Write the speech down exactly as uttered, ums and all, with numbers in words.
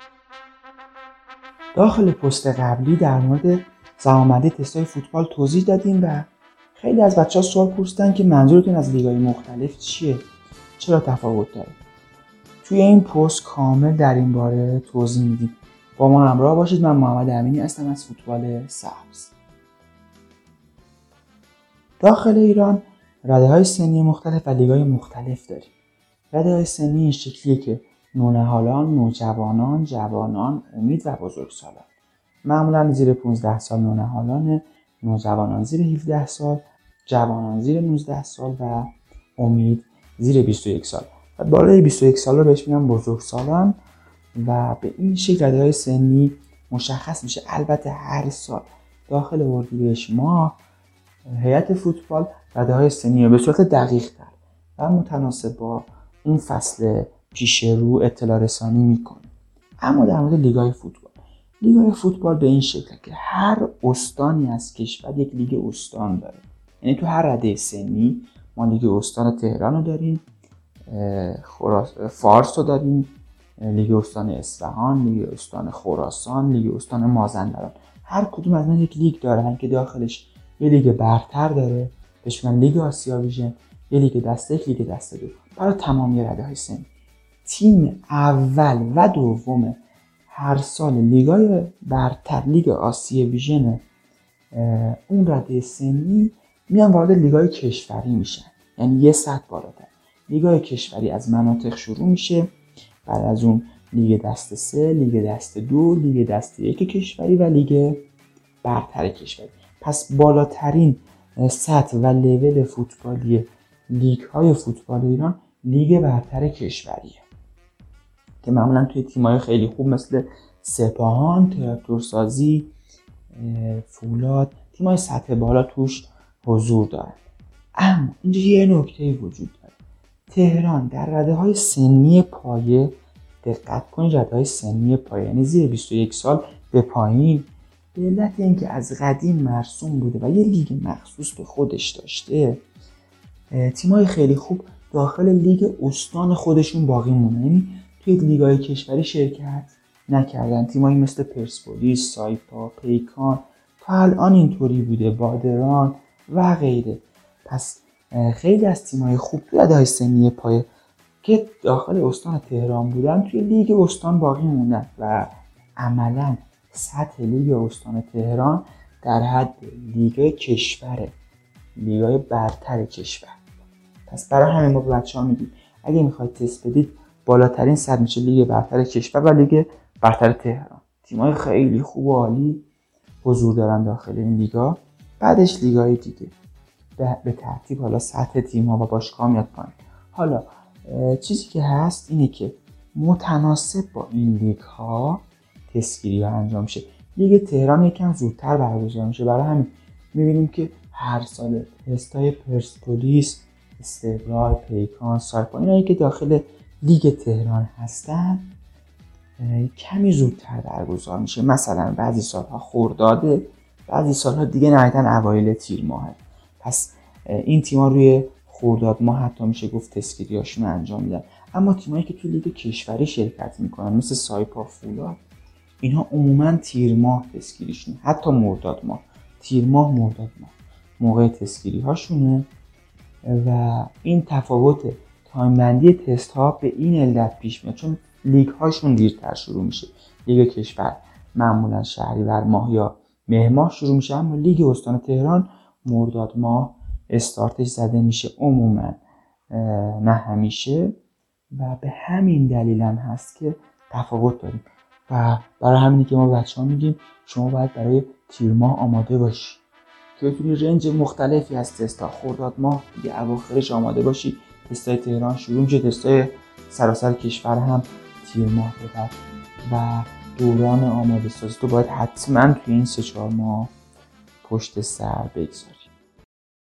داخل پست قبلی در مورد زمانبندی تست‌های فوتبال توضیح دادیم و خیلی از بچه‌ها سوال پرسیدن که منظورتون از لیگ‌های مختلف چیه؟ چرا تفاوت داره؟ توی این پست کامل در این باره توضیح میدیم. با ما همراه باشید. من محمد امینی هستم از فوتبال سبز. داخل ایران رده‌های سنی مختلف و لیگ‌های مختلف داریم. رده‌های سنی این شکلیه که نونهالان، نوجوانان، جوانان، امید و بزرگسالان. معمولا زیر پانزده سال نونهالان، نوجوانان زیر هفده سال، جوانان زیر نوزده سال و امید زیر بیست و یک سال. و بالای بیست و یک سال رو بهش میگن بزرگسالان و به این شکل رده‌های سنی مشخص میشه. البته هر سال داخل اردیبهشت ماه هیئت فوتبال رده‌های سنی رو به صورت دقیق‌تر و متناسب با این فصل پیش رو اطلاع رسانی میکنه. اما در مورد لیگ‌های فوتبال لیگ‌های فوتبال به این شکل که هر استانی از کشور یک لیگ استان داره. یعنی تو هر رده سنی ما لیگ استان تهران رو داریم، فارس رو داریم، لیگ استان اصفهان، لیگ استان خراسان، لیگ استان مازندران. هر کدوم از اینا یک لیگ دارن که داخلش یه لیگ برتر داره بهش میگن لیگ آسیا ویژن، یه لیگ دسته یک، لیگ دسته دو برای تمامی رده‌های سنی. تیم اول و دوم هر سال لیگای برتر، لیگ آسیا ویژن اون رده سنی میان وارد لیگای کشوری میشن. یعنی یه سطح بالاتر. لیگای کشوری از مناطق شروع میشه، بعد از اون لیگ دسته سه، لیگ دسته دو، لیگ دسته یک کشوری و لیگ برتر کشوری. پس بالاترین سطح و لول فوتبالی لیگ های فوتبال ایران لیگ برتر کشوریه که معمولا توی تیم‌های خیلی خوب مثل سپاهان، تراکتورسازی، فولاد، تیم‌های سطح بالا توش حضور دارن. اما اینجا یه نکته وجود داره. تهران در رده‌های سنی پایه، دقت کنید رده‌های سنی پایه یعنی زیر بیست و یک سال به پایین، به علت اینکه از قدیم مرسوم بوده و یه لیگ مخصوص به خودش داشته، تیم‌های خیلی خوب داخل لیگ استان خودشون باقی مونن. یعنی توی لیگ‌های کشوری شرکت نکردن. تیم‌هایی مثل پرسپولیس، سایپا، پیکان تا الان اینطوری بوده، بادران و غیره. پس خیلی از تیم‌های خوب توی رده‌های سنی پایه که داخل استان تهران بودن توی لیگ استان باقی موندن و عملاً سطح لیگ استان تهران در حد لیگ کشوره، لیگ‌های برتر کشور. پس برای همین ما به بچه‌ها میگیم اگه میخواید تست بدید بالاترین سطح میشه لیگ برتر کشور و لیگ برتر تهران. تیم‌های خیلی خوب و عالی حضور دارن داخل این لیگا. بعدش لیگ‌های دیگه به ترتیب حالا سطح تیم‌ها و باشگاه‌ها میاد پایین. حالا چیزی که هست اینه که متناسب با این لیگ‌ها تست‌گیری‌ها انجام میشه. لیگ تهران یکم زودتر برگزار میشه. برای همین می‌بینیم که هر سال تست‌های پرسپولیس، استقلال، پیکان، سایپا اینایی که داخل لیگ تهران هستن کمی زودتر برگزار میشه. مثلا بعضی سالها خرداده، بعضی سالها دیگه نهایتاً اوایل تیر ماهه. پس این تیم‌ها روی خرداد ماه حتی میشه گفت تست‌گیری‌هاشون انجام میدن. اما تیمایی که توی لیگ کشوری شرکت میکنن مثل سایپا، فولاد، اینها عموماً تیر ماه تست‌گیریشونه، حتی مرداد ماه، تیر ماه، مرداد ماه موقع تست‌گیری‌هاشونه. و این تفاوت تایم بندی تست ها به این علت پیش میاد چون لیگ هاشون دیرتر شروع میشه. لیگ کشور معمولا شهریور ماه یا مهر ماه شروع میشه، اما لیگ استان تهران مرداد ماه استارتش زده میشه عموما، نه همیشه. و به همین دلیل هم هست که تفاوت داریم و برای همینی که ما بچه ها میگیم شما باید برای تیر ماه آماده باشی که بتونی رنج مختلفی از تستا خرداد ماه دیگه اواخرش آماده باشی. تستای تهران شروع میشه، تستای سراسر کشور هم تیر ماه بده و دوران آماده سازی تو باید حتما توی این سه چهار ماه پشت سر بگذاری.